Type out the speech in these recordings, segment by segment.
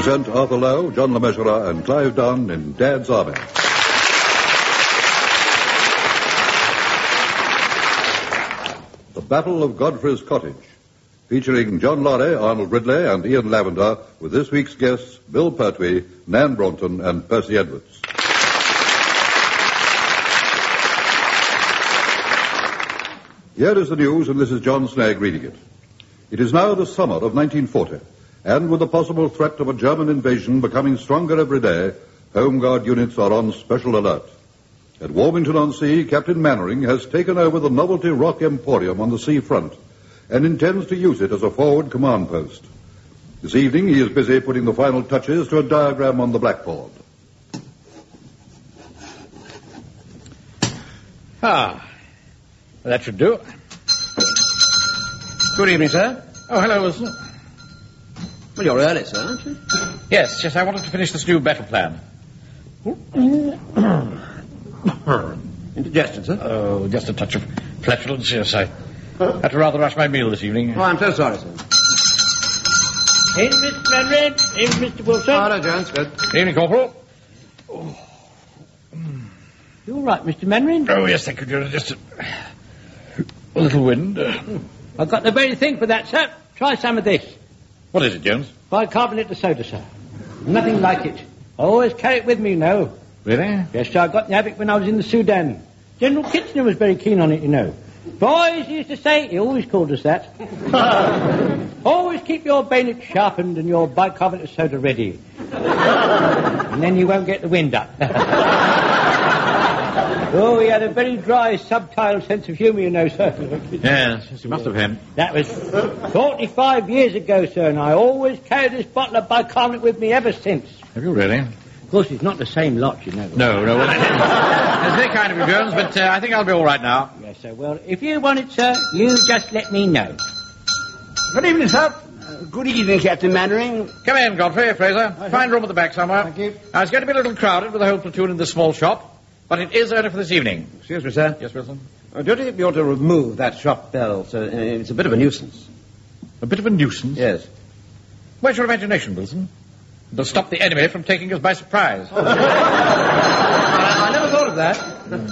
present Arthur Lowe, John Le Mesurier, and Clive Dunn in Dad's Army. The Battle of Godfrey's Cottage, featuring John Laurie, Arnold Ridley, and Ian Lavender, with this week's guests Bill Pertwee, Nan Braunton, and Percy Edwards. Here is the news, and this is John Snagg reading it. It is now the summer of 1940, and with the possible threat of a German invasion becoming stronger every day, Home Guard units are on special alert. At Warmington-on-Sea, Captain Mannering has taken over the Novelty Rock Emporium on the sea front and intends to use it as a forward command post. This evening, he is busy putting the final touches to a diagram on the blackboard. That should do. Good evening, sir. Oh, hello, Wilson. Well, you're early, sir, aren't you? Yes, I wanted to finish this new battle plan. Indigestion, sir? Oh, just a touch of flatulence, yes. I had to rather rush my meal this evening. Oh, I'm so sorry, sir. In, Mr. Manred. In, Mr. Wilson. Oh, no, Jones, good. Evening, Corporal. You all right, Mr. Manred? Oh, yes, thank you, Jones. Just a little wind. I've got the very thing for that, sir. Try some of this. What is it, Jones? Bicarbonate of soda, sir. Nothing like it. I always carry it with me, you know. Really? Yes, sir, I got the habit when I was in the Sudan. General Kitchener was very keen on it, you know. Boys, he used to say, he always called us that. Always keep your bayonet sharpened and your bicarbonate of soda ready. And then you won't get the wind up. Oh, he had a very dry, subtle sense of humour, you know, sir. Yes, he must have had. That was 45 years ago, sir, and I always carried this bottle of bicarbonate with me ever since. Have you really? Of course, it's not the same lot, you know. No. Well, that's very kind of you, Jones, but I think I'll be all right now. Yes, sir. Well, if you want it, sir, you just let me know. Good evening, sir. Good evening, Captain Mannering. Come in, Godfrey, Fraser. Find room at the back somewhere. Thank you. Now, it's going to be a little crowded with the whole platoon in this small shop, but it is only for this evening. Excuse me, sir. Yes, Wilson? Don't you think we ought to remove that shop bell, sir? It's a bit of a nuisance. A bit of a nuisance? Yes. Where's your imagination, Wilson? It'll stop the enemy from taking us by surprise. I never thought of that.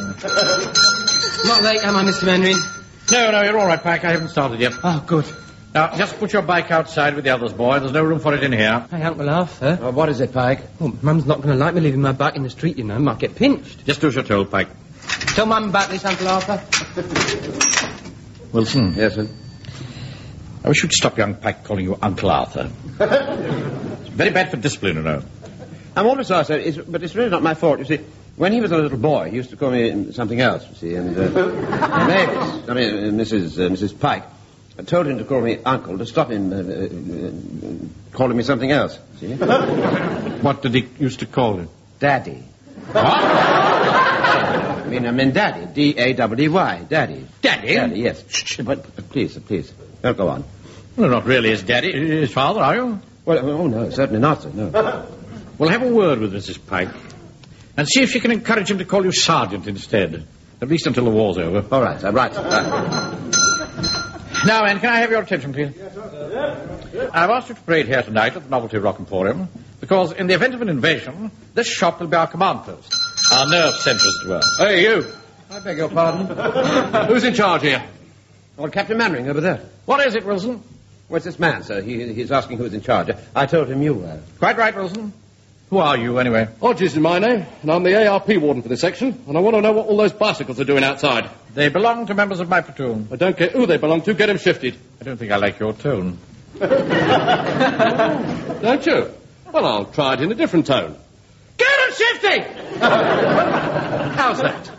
Not late, am I, Mr. Mannering? No, you're all right, Pike. I haven't started yet. Oh, good. Now, just put your bike outside with the others, boy. There's no room for it in here. Hey, Uncle Arthur. What is it, Pike? Oh, Mum's not going to like me leaving my bike in the street, you know. Might get pinched. Just do as you're told, Pike. Tell Mum about this, Uncle Arthur. Wilson. Yes, sir. I wish you'd stop young Pike calling you Uncle Arthur. It's very bad for discipline, you know. I'm always sorry, sir, but it's really not my fault. You see, when he was a little boy, he used to call me something else, you see, and Mrs. Pike told him to call me uncle to stop him calling me something else, see? What did he used to call you? Daddy. What? I mean Daddy. D-A-W-D-Y. Daddy. Daddy? Daddy, yes. But please, don't go on. Well, not really his daddy. His father, are you? Well, oh, no, certainly not, sir, no. Well, have a word with Mrs. Pike and see if you can encourage him to call you Sergeant instead, at least until the war's over. All right, sir, right. Now, Anne, can I have your attention, please? Yes, sir. I've asked you to parade here tonight at the Novelty Rock Emporium because in the event of an invasion, this shop will be our command post. Our nerve centre, as it were. Hey, you. I beg your pardon. Who's in charge here? Well, Captain Mannering over there. What is it, Wilson? What's this man, sir? He's asking who's in charge. I told him you were. Quite right, Wilson. Who are you, anyway? Hodges is my name, and I'm the ARP warden for this section, and I want to know what all those bicycles are doing outside. They belong to members of my platoon. I don't care who they belong to, get them shifted. I don't think I like your tone. Don't you? Well, I'll try it in a different tone. Get them shifted! How's that?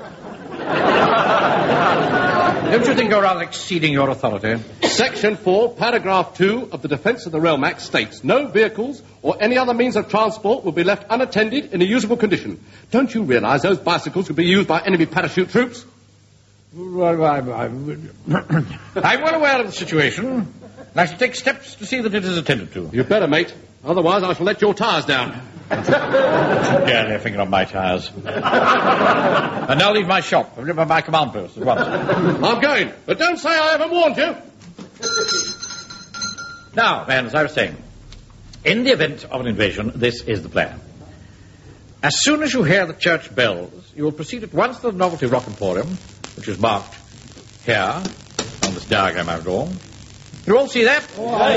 Don't you think you're rather exceeding your authority? Section 4, paragraph 2 of the Defence of the Realm Act states, no vehicles or any other means of transport will be left unattended in a usable condition. Don't you realise those bicycles could be used by enemy parachute troops? Well, I'm well aware of the situation, and I shall take steps to see that it is attended to. You better, mate. Otherwise, I shall let your tyres down. Dare lay a finger on my tyres. And now leave my shop. I've written my command post at once. I'm going, but don't say I haven't warned you. Now, man, as I was saying, In the event of an invasion, this is the plan. As soon as you hear the church bells, you will proceed at once to the Novelty Rock Emporium, which is marked here on this diagram I've drawn. You all see that?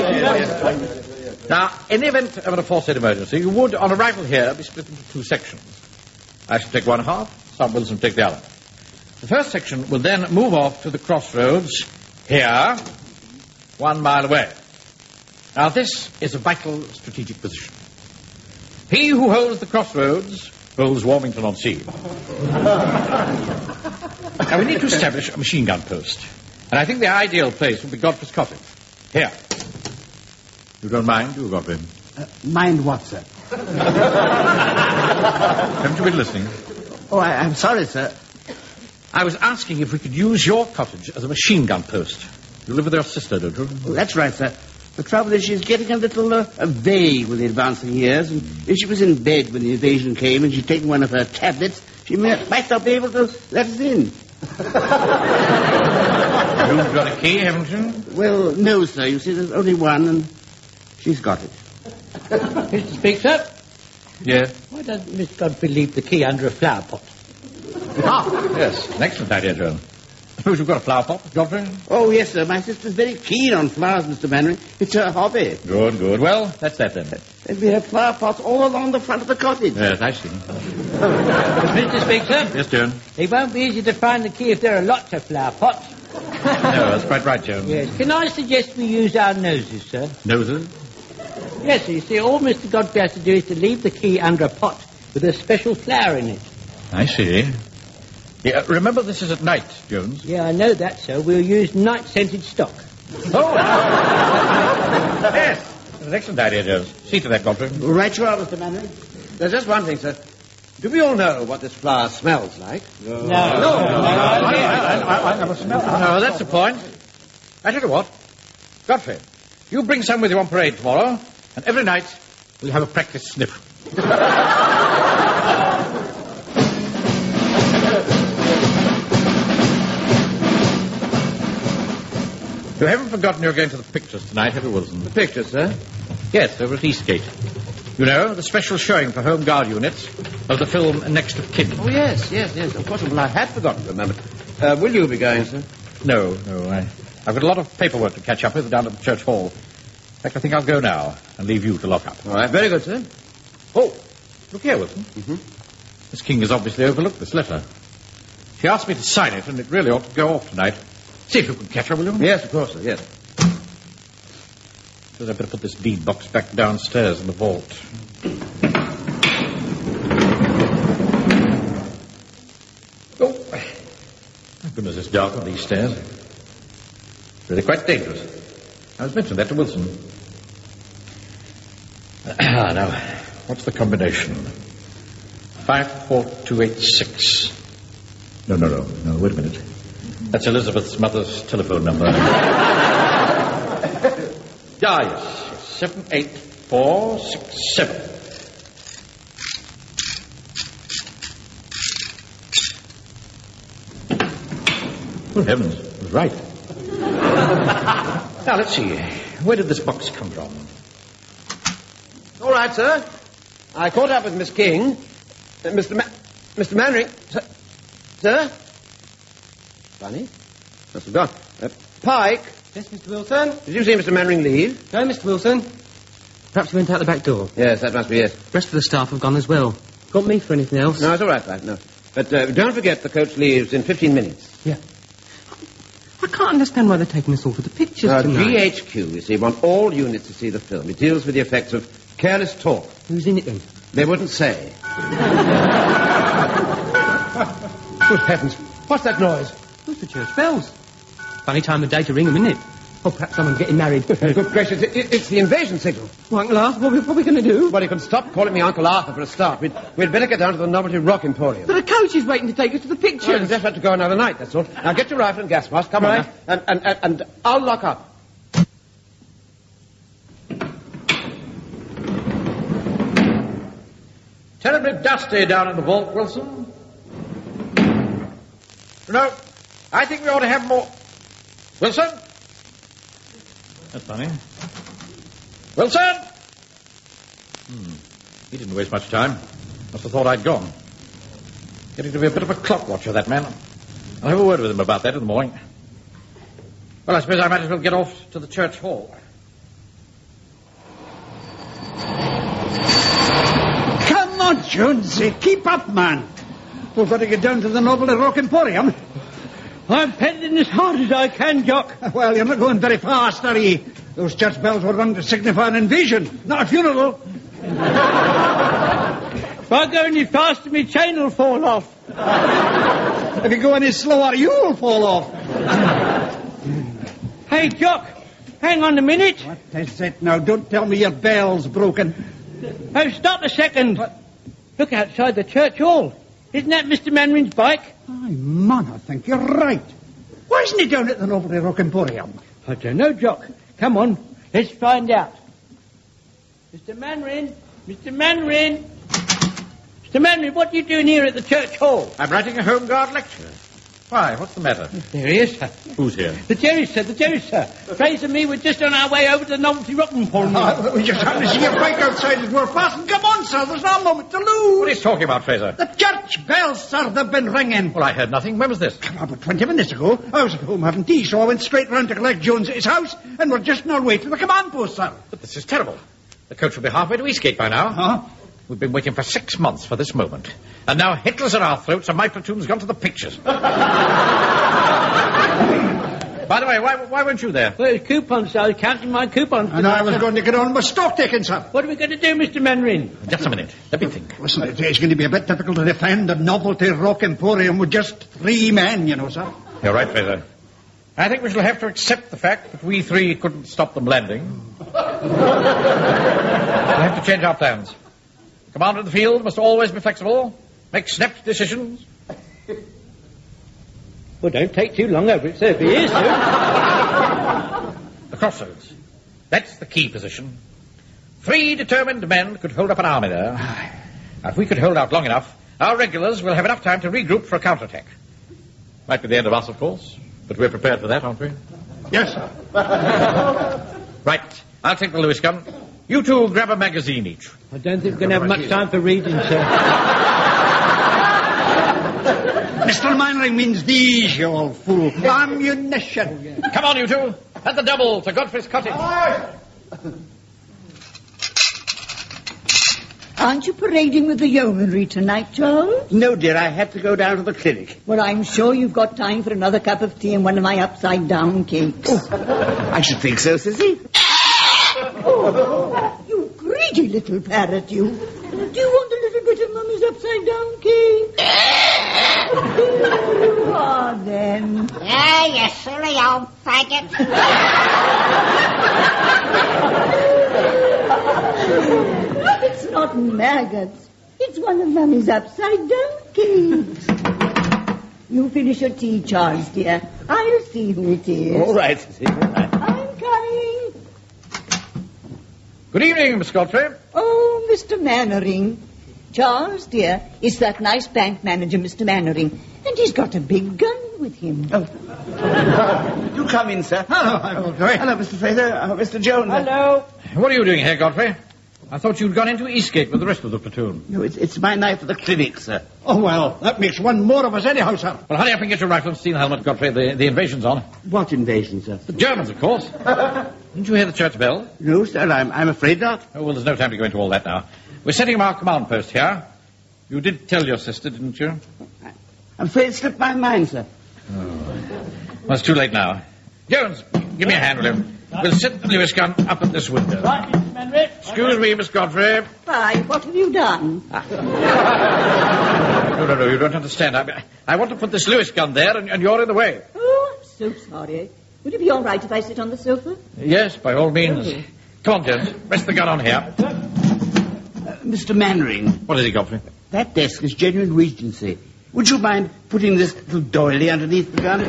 Now, in the event of an aforesaid emergency, you would, on arrival here, be split into two sections. I shall take one half, Sam Wilson take the other. The first section will then move off to the crossroads here, 1 mile away. Now, this is a vital strategic position. He who holds the crossroads holds Warmington-on-Sea. Now, we need to establish a machine gun post. And I think the ideal place would be Godfrey's cottage. Here. You don't mind, do you, Godfrey? Mind what, sir? Haven't you been listening? Oh, I'm sorry, sir. I was asking if we could use your cottage as a machine gun post. You live with your sister, don't you? Oh, that's right, sir. The trouble is she's getting a little vague with the advancing years, and if she was in bed when the invasion came and she'd taken one of her tablets, she might not be able to let us in. You've got a key, haven't you? Well, no, sir. You see, there's only one, and she's got it. Mr. Speaker, Yes. why doesn't Miss Godfrey leave the key under a flower pot? Yes, an excellent idea, Joan. Suppose you've got a flower pot, Godfrey? Oh, yes, sir. My sister's very keen on flowers, Mr. Mannering. It's her hobby. Good, good. Well, that's that then. And we have flower pots all along the front of the cottage. Yes, I see. Mr. Speaker, Yes, Joan? it won't be easy to find the key if there are lots of flower pots. No, that's quite right, Joan. Yes. Can I suggest we use our noses, sir? Noses? Yes, you see, all Mr. Godfrey has to do is to leave the key under a pot with a special flower in it. I see. Yeah, remember, this is at night, Jones. Yeah, I know that, sir. We'll use night-scented stock. Oh! Yes, that's an excellent idea, Jones. See to that, Godfrey. Right you are, Mr. Mannering. There's just one thing, sir. Do we all know what this flower smells like? No, that's the point. I tell you what. Godfrey, you bring some with you on parade tomorrow, and every night we'll have a practice sniff. You haven't forgotten you're going to the pictures tonight, have you, Wilson? The picture, sir? Yes, over at Eastgate. You know, the special showing for Home Guard units of the film Next of Kin. Oh, yes. Of course, well, I had forgotten to remember. Will you be going, sir? No, I've got a lot of paperwork to catch up with down at the church hall. In fact, I think I'll go now and leave you to lock up. All right, very good, sir. Oh, look here, Wilson. Mm-hmm. Miss King has obviously overlooked this letter. She asked me to sign it, and it really ought to go off tonight. See if you can catch her, will you? Yes, of course, sir, yes. Suppose I'd better put this deed box back downstairs in the vault. Oh, my goodness, it's dark on these stairs. Really quite dangerous. I was mentioning that to Wilson. Now, what's the combination? 54286. No, wait a minute. That's Elizabeth's mother's telephone number. Yes, 78467. Good heavens, it was right. Now, let's see. Where did this box come from? All right, sir. I caught up with Miss King. Mr. Mannering. Sir? Funny. Must have gone. Pike. Yes, Mr. Wilson? Did you see Mr. Mannering leave? No, Mr. Wilson. Perhaps he went out the back door. Yes, that must be it. The rest of the staff have gone as well. Got me for anything else? No, it's all right, Pike, no. But don't forget the coach leaves in 15 minutes. Yeah. I can't understand why they're taking us all to the pictures tonight. GHQ, you see, want all units to see the film. It deals with the effects of careless talk. Who's in it then? They wouldn't say. Good heavens. What's that noise? Who's the church bells? Funny time of day to ring them, isn't it? Oh, perhaps someone's getting married. Good gracious, it's the invasion signal. Well, Uncle Arthur, what are we going to do? Well, you can stop calling me Uncle Arthur for a start. We'd better get down to the Novelty Rock Emporium. But a coach is waiting to take us to the pictures. Well, you just have to go another night, that's all. Now, get your rifle and gas mask. Come on, now. And I'll lock up. Terribly dusty down in the vault, Wilson. No, I think we ought to have more... Wilson? That's funny. Wilson! He didn't waste much time. Must have thought I'd gone. Getting to be a bit of a clock watcher, that man. I'll have a word with him about that in the morning. Well, I suppose I might as well get off to the church hall. Come on, Jonesy. Keep up, man. We've got to get down to the Noble Rock Emporium. I'm pedaling as hard as I can, Jock. Well, you're not going very fast, are you? Those church bells were rung to signify an invasion, not a funeral. If I go any faster, my chain will fall off. If you go any slower, you'll fall off. Hey, Jock, hang on a minute. What is it now? Don't tell me your bell's broken. Oh, stop a second. Look outside the church hall. Isn't that Mr. Manrin's bike? Aye, man, I think you're right. Why isn't he down at the Noble Rock Emporium? I don't know, Jock. Come on, let's find out. Mr. Manrin! Mr. Manrin! Mr. Manrin, what are you doing here at the church hall? I'm writing a Home Guard lecture. Why, what's the matter? There he is, sir. Who's here? The Jerry, sir, Fraser and me were just on our way over to the Novelty Rock Emporium. We just happened to see your bike outside as we're passing. Come on, sir, there's no moment to lose. What are you talking about, Fraser? The church bells, sir, they've been ringing. Well, I heard nothing. When was this? About 20 minutes ago. I was at home having tea, so I went straight round to collect Jones at his house, and we're just on our way to the command post, sir. But this is terrible. The coach will be halfway to Eastgate by now. Huh? We've been waiting for 6 months for this moment. And now Hitler's at our throats and my platoon's gone to the pictures. By the way, why weren't you there? Well, it's coupons, sir. I was counting my coupons. And I was going to get on with stock taking, sir. What are we going to do, Mr. Manrin? Just a minute. Let me think. Listen, it's going to be a bit difficult to defend the Novelty Rock Emporium with just 3 men, you know, sir. You're right, Fraser. I think we shall have to accept the fact that we 3 couldn't stop them landing. We'll have to change our plans. The commander of the field must always be flexible, make snap decisions. Well, don't take too long over it, sir, if he is, sir. The crossroads. That's the key position. 3 determined men could hold up an army there. Now, if we could hold out long enough, our regulars will have enough time to regroup for a counterattack. Might be the end of us, of course, but we're prepared for that, aren't we? Yes, sir. Right. I'll take the Lewis gun. You 2 grab a magazine each. I don't think we're going to have much time for reading, sir. Mr. Manring means these, you old fool. Ammunition. Come on, you 2. At the double to Godfrey's cottage. Aren't you parading with the yeomanry tonight, Charles? No, dear, I had to go down to the clinic. Well, I'm sure you've got time for another cup of tea and one of my upside-down cakes. I should think so, Sissy. Oh, you greedy little parrot, you. Do you want a little bit of Mummy's upside-down cake? Here you are, then. Ah, you silly old faggot. It's not maggots. It's one of Mummy's upside-down cakes. You finish your tea, Charles, dear. I'll see who it is. All right, Sissy, all right. I'm coming. Good evening, Miss Godfrey. Oh, Mr. Mannering. Charles, dear, it's that nice bank manager, Mr. Mannering. And he's got a big gun with him. Oh. Do come in, sir. Hello, Mr. Fraser. Mr. Jones. Hello. What are you doing here, Godfrey? I thought you'd gone into Eastgate with the rest of the platoon. No, it's my night for the clinic, sir. Oh, well, that makes one more of us anyhow, sir. Well, hurry up and get your rifle and steel helmet, Godfrey. The invasion's on. What invasion, sir? The Germans, of course. Didn't you hear the church bell? No, sir, I'm afraid not. Oh, well, there's no time to go into all that now. We're setting up our command post here. You did tell your sister, didn't you? I'm afraid it slipped my mind, sir. Well, it's too late now. Jones, give me a hand, will you? We'll set the Lewis gun up at this window. Right, Mr. Manrin. Excuse me, Miss Godfrey. Why, what have you done? No, you don't understand. I want to put this Lewis gun there, and you're in the way. Oh, I'm so sorry. Would it be all right if I sit on the sofa? Yes, by all means. Come on, Jones. Rest the gun on here. Mr. Mannering. What is it, Godfrey? That desk is genuine Regency. Would you mind putting this little doily underneath the gun?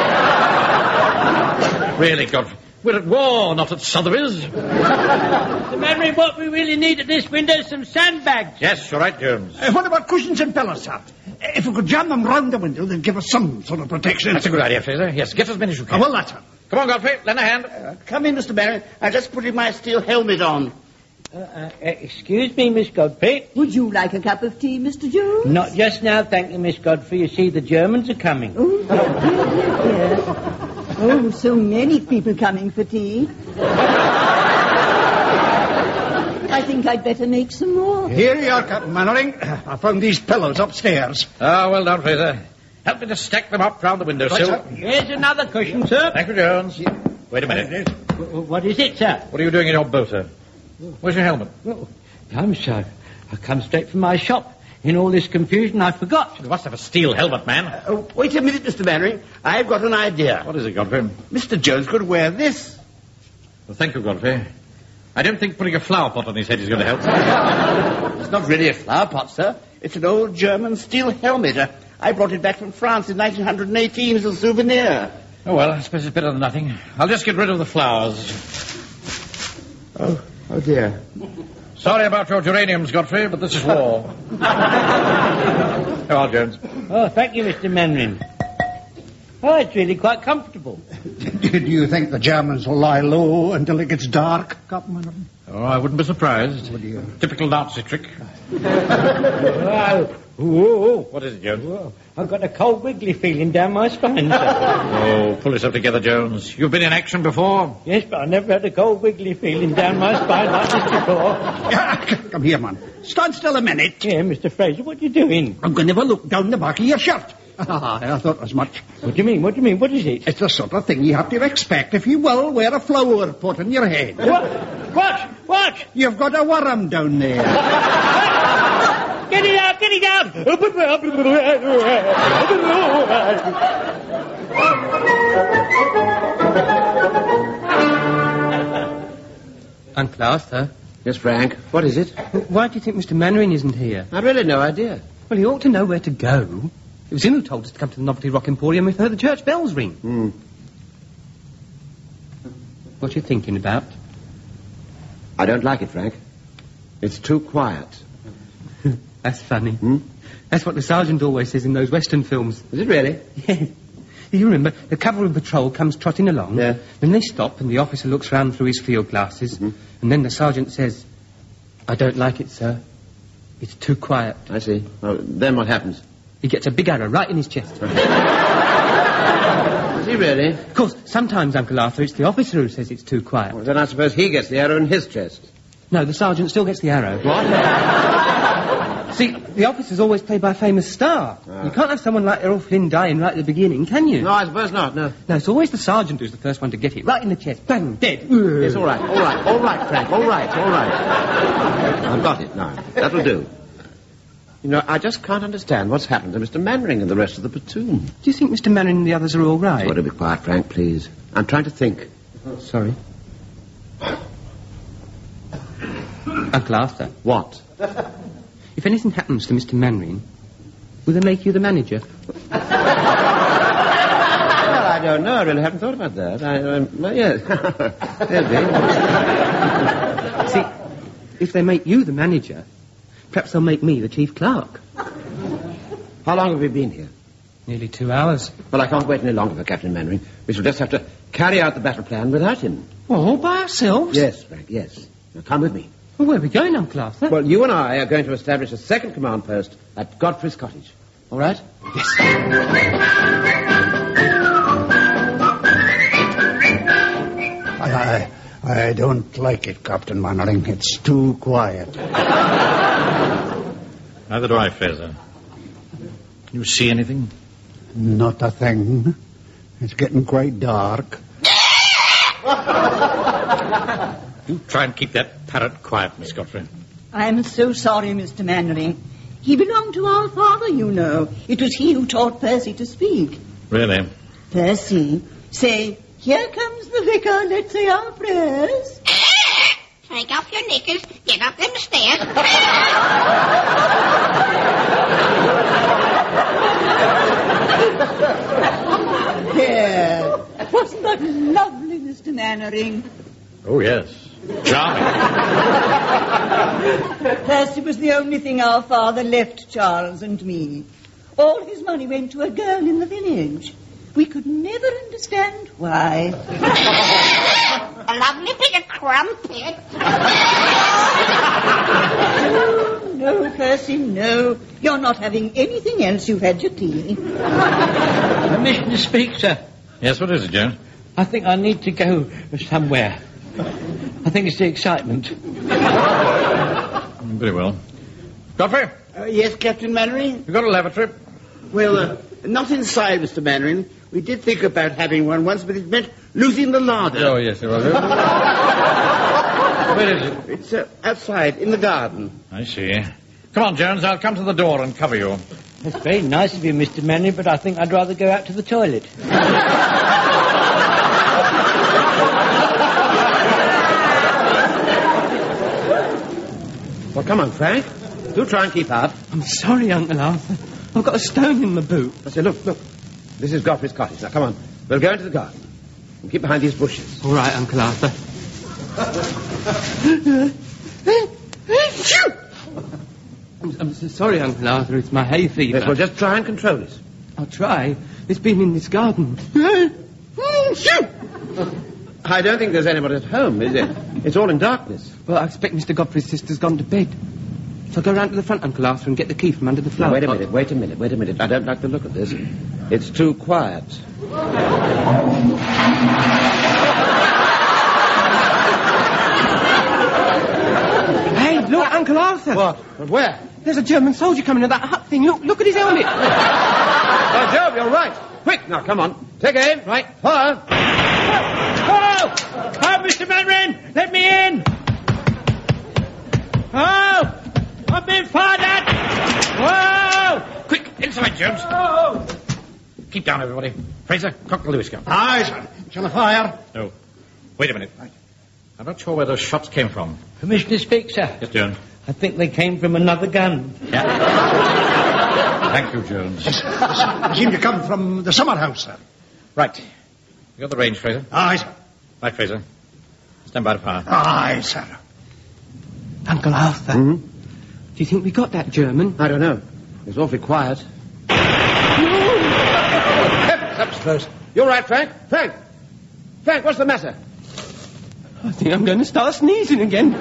Really, Godfrey? We're at war, not at Sotheby's. Mr. Manrin, what we really need at this window is some sandbags. Yes, you're right, Jones. What about cushions and pillows, sir? If we could jam them round the window, they'd give us some sort of protection. That's a good idea, Fraser. Yes, get as many as you can. Oh, well, that's it. Come on, Godfrey. Lend a hand. Come in, Mr. Barry. I'm just putting my steel helmet on. Excuse me, Miss Godfrey. Would you like a cup of tea, Mr. Jones? Not just now, thank you, Miss Godfrey. You see, the Germans are coming. Oh, dear. Oh, so many people coming for tea. I think I'd better make some more. Here you are, Captain Mannering. I found these pillows upstairs. Ah, well done, Fraser. Help me to stack them up round the windowsill. Right, Here's another cushion, sir. Thank you, Jones. Wait a minute. What is it, sir? What are you doing in your boat, sir? Where's your helmet? I'm sorry. I come straight from my shop. In all this confusion, I forgot. You must have a steel helmet, man. Wait a minute, Mr. Mannering. I've got an idea. What is it, Godfrey? Mr. Jones could wear this. Well, thank you, Godfrey. I don't think putting a flower pot on his head is going to help. It's not really a flower pot, sir. It's an old German steel helmet. I brought it back from France in 1918 as a souvenir. Oh, well, I suppose it's better than nothing. I'll just get rid of the flowers. Oh, dear. Sorry about your geraniums, Godfrey, but this is war. Go on, Jones. Oh, thank you, Mr. Mannering. Oh, it's really quite comfortable. Do you think the Germans will lie low until it gets dark, Captain Mannering? Oh, I wouldn't be surprised. Oh, dear. Typical Nazi trick. Wow. Whoa. What is it, Jones? Whoa. I've got a cold wiggly feeling down my spine, sir. Oh, pull yourself together, Jones. You've been in action before. Yes, but I never had a cold wiggly feeling down my spine like this before. Come here, man. Stand still a minute. Here, Mr. Fraser, what are you doing? I'm going to have a look down the back of your shirt. I thought as much. What do you mean? What do you mean? What is it? It's the sort of thing you have to expect if you will wear a flower pot on your head. What? You've got a worm down there. Get it out! Get it out! Uncle Arthur, Yes, Frank. What is it? why do you think Mr. Mannering isn't here? I've really no idea. Well, he ought to know where to go. It was him who told us to come to the Novelty Rock Emporium if we heard the church bells ring. What are you thinking about? I don't like it, Frank. It's too quiet. That's funny. That's what the sergeant always says in those Western films. Is it really? Yeah. You remember, the cavalry patrol comes trotting along. Yeah. Then they stop and the officer looks round through his field glasses. And then the sergeant says, I don't like it, sir. It's too quiet. I see. Well, then what happens? He gets a big arrow right in his chest. Is he really? Of course, sometimes, Uncle Arthur, it's the officer who says it's too quiet. Well, then I suppose he gets the arrow in his chest. No, the sergeant still gets the arrow. What? See, the officer's always played by a famous star. You can't have someone like Errol Flynn dying right at the beginning, can you? No, I suppose not, no. No, it's always the sergeant who's the first one to get it. Right in the chest. Bang, dead. Yes, all right, Frank, all right. I've got it now. That'll do. You know, I just can't understand what's happened to Mr. Mannering and the rest of the platoon. Do you think Mr. Mannering and the others are all right? Oh, to be quiet, Frank, please. I'm trying to think. Sorry. Uncle Arthur, What? if anything happens to Mr. Mannering, will they make you the manager? Well, I don't know. I really haven't thought about that. Well, yes. See, if they make you the manager, perhaps they'll make me the chief clerk. How long have we been here? Nearly 2 hours. Well, I can't wait any longer for Captain Mannering. We shall just have to carry out the battle plan without him. Well, all by ourselves? Yes, Frank, yes. Now, come with me. Well, where are we going, Uncle Arthur? Well, you and I are going to establish a second command post at Godfrey's cottage. All right? Yes. I don't like it, Captain Mannering. It's too quiet. Neither do I, Fraser. Can you see anything? Not a thing. It's getting quite dark. You try and keep that parrot quiet, Miss Godfrey. I'm so sorry, Mr. Mannering. He belonged to our father, you know. It was he who taught Percy to speak. Really? Percy, say, here comes the vicar, let's say our prayers. Take off your knickers, get up them stairs. There. Wasn't that lovely, Mr. Mannering? Oh, yes. Charming. Percy was the only thing our father left Charles and me. All his money went to a girl in the village. We could never understand why. A lovely bit of crumpet. No, Percy, no. You're not having anything else. You've had your tea. Permission to speak, sir. Yes, what is it, Jones? I think I need to go somewhere. I think it's the excitement. Very well. Godfrey, Yes, Captain Mannering? you got a lavatory? Well, not inside, Mr. Mannering. We did think about having one once, but it meant losing the larder. Oh, yes, it was. Where is it? It's outside, in the garden. I see. Come on, Jones, I'll come to the door and cover you. That's very nice of you, Mr. Mannering, but I think I'd rather go out to the toilet. Well, come on, Frank. Do try and keep up. I'm sorry, Uncle Arthur. I've got a stone in my boot. I say, look. This is Godfrey's cottage. Now, come on. We'll go into the garden. And keep behind these bushes. All right, Uncle Arthur. I'm so sorry, Uncle Arthur. It's my hay fever. Yes, well, just try and control it. I'll try. It's been in this garden. I don't think there's anybody at home, is it? It's all in darkness. Well, I expect Mr. Godfrey's sister's gone to bed. So go round to the front, Uncle Arthur, and get the key from under the flower Wait a pot. minute. I don't like the look of this. It's too quiet. Hey, look, Uncle Arthur. What? But where? There's a German soldier coming to that hut thing. Look at his helmet. By Jove, you're right. Quick, now, come on. Take aim. Right. Fire. Oh! Oh, Mr. Mannering! Let me in! Oh! I'm being fired at! Whoa! Quick, inside, Jones. Oh! Keep down, everybody. Fraser, cock the Lewis gun. Aye, sir. Shall I fire? No. Wait a minute. I'm not sure where those shots came from. Permission to speak, sir? Yes, Jones. I think they came from another gun. Yeah. Thank you, Jones. They seem to come from the summer house, sir. Right. You got the range, Fraser? Aye, sir. Right, Fraser. Stand by to fire. Aye, sir. Uncle Arthur. Hmm? Do you think we got that German? I don't know. It's awfully quiet. Heavens, upstairs. You're right, Frank. Frank, what's the matter? I think I'm going to start sneezing again.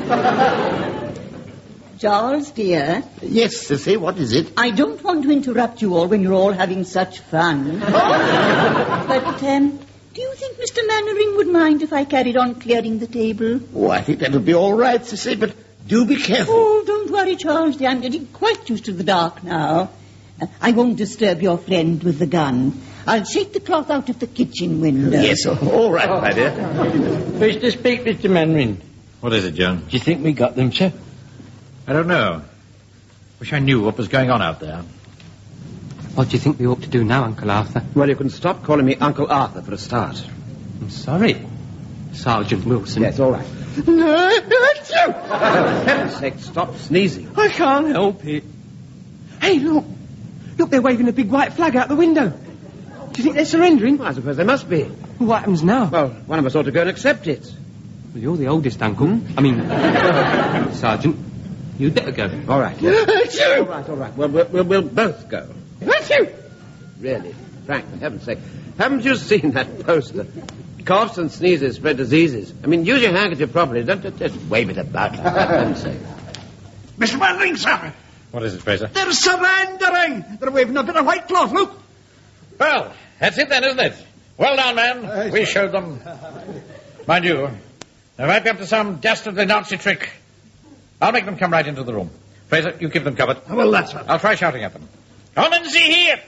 Charles, dear, Yes, Sissy, what is it? I don't want to interrupt you all when you're all having such fun. But, do you think Mr. Mannering would mind if I carried on clearing the table? Oh, I think that'll be all right, Sissy, but do be careful. Oh, don't worry, Charles, dear. I'm getting quite used to the dark now. I won't disturb your friend with the gun. I'll shake the cloth out of the kitchen window. Yes, all right, my dear. Wish to speak, Mr. Mannering. What is it, Jones? Do you think we got them, sir? I don't know. Wish I knew what was going on out there. What do you think we ought to do now, Uncle Arthur? Well, you can stop calling me Uncle Arthur for a start. I'm sorry, Sergeant Wilson. Yes, all right. For heaven's sake, stop sneezing. I can't help it. Hey, look. Look, they're waving a big white flag out the window. Do you think they're surrendering? Well, I suppose they must be. What happens now? Well, one of us ought to go and accept it. Well, you're the oldest, Uncle. I mean, Sergeant. You'd better go. All right. All right. Well, we'll both go. Really, Frank, for heaven's sake. Haven't you seen that poster? Coughs and sneezes spread diseases. I mean, use your handkerchief properly. Don't just wave it about like that, for heaven's sake. Mr. Mannering, sir. What is it, Fraser? They're surrendering. They're waving a bit of white cloth, look. Well, that's it then, isn't it? Well done, man. We showed them. Mind you, they might be up to some dastardly Nazi trick. I'll make them come right into the room. Fraser, you keep them covered. Well, that's it. I'll try shouting at them. Come and see here!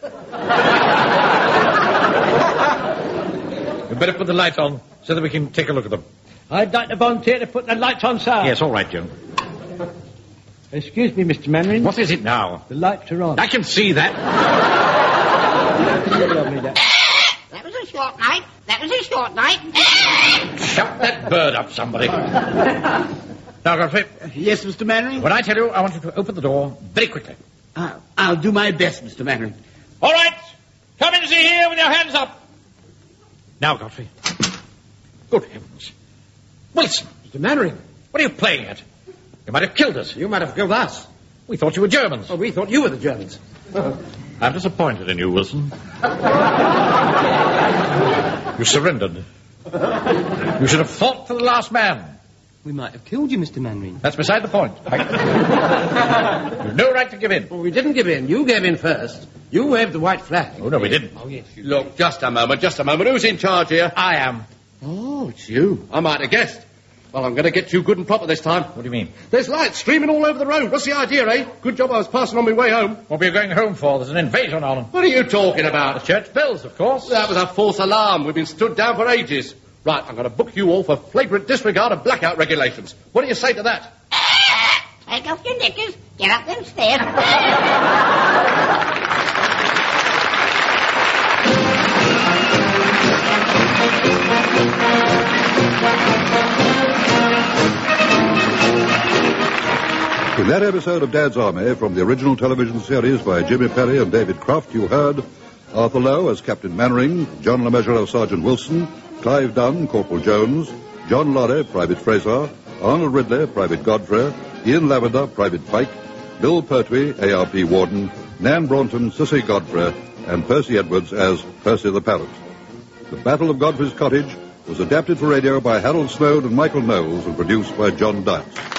You better put the lights on so that we can take a look at them. I'd like to volunteer to put the lights on, sir. Yes, all right, Joe. Excuse me, Mr. Mannering. What is it now? The lights are on. I can see that. That was a short night. Shut that bird up, somebody. Now, Godfrey, Yes, Mr. Mannering? when I tell you, I want you to open the door very quickly. I'll do my best, Mr. Mannering. All right. Come and see here with your hands up. Now, Godfrey. Good heavens. Wilson. Mr. Mannering, What are you playing at? You might have killed us. you might have killed us. We thought you were Germans. Oh, we thought you were the Germans. I'm disappointed in you, Wilson. You surrendered. You should have fought to the last man. We might have killed you, Mr. Mannering. That's beside the point. You've no right to give in. Well, we didn't give in. You gave in first. You waved the white flag. Oh, no, we didn't. Oh, yes, you Look, just a moment. Who's in charge here? I am. Oh, it's you. I might have guessed. Well, I'm going to get you good and proper this time. What do you mean? There's lights streaming all over the road. What's the idea, eh? Good job I was passing on my way home. What were you going home for? There's an invasion on. What are you talking about? The church bells, of course. That was a false alarm. We've been stood down for ages. Right, I'm going to book you all for flagrant disregard of blackout regulations. What do you say to that? Take off your knickers. Get up them stairs. In that episode of Dad's Army from the original television series by Jimmy Perry and David Croft, you heard Arthur Lowe as Captain Mannering, John LeMessurier as Sergeant Wilson, Clive Dunn, Corporal Jones, John Lorry, Private Fraser, Arnold Ridley, Private Godfrey, Ian Lavender, Private Pike, Bill Pertwee, ARP Warden, Nan Braunton, Sissy Godfrey, and Percy Edwards as Percy the Parrot. The Battle of Godfrey's Cottage was adapted for radio by Harold Snowd and Michael Knowles and produced by John Dice.